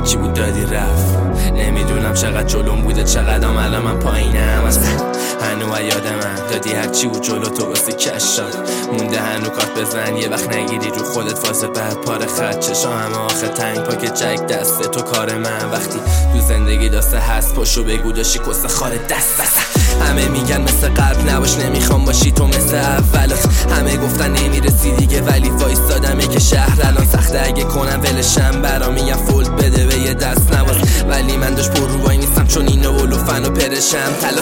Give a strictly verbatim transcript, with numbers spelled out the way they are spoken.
هرچی بود دادی رفت. نمیدونم چقدر جلوم بوده چقدر الان من پایینم. اصلا هنو یادم دادی هرچی بود جلو تو واسه کشات مونده. هنو کات بزن یه وقت نگیری رو خودت فاز بعد پاره خط چشا همه آخه تنگ پاک جک دسته تو کار من. وقتی تو زندگی داسته هست پاشو بگو داشتی کسه خاره دست دست. همه میگن مثل قلب نباش نمیخوام باشی تو مثل اول. همه گفتن نمیرسی دیگه ولی وایستادمه که شهر الان سخته اگه کنم ولشم برا میگم فولد بده به یه دست نواز. ولی من داشت پر رو وای نیستم چون اینو ولوفن و پرشم تلا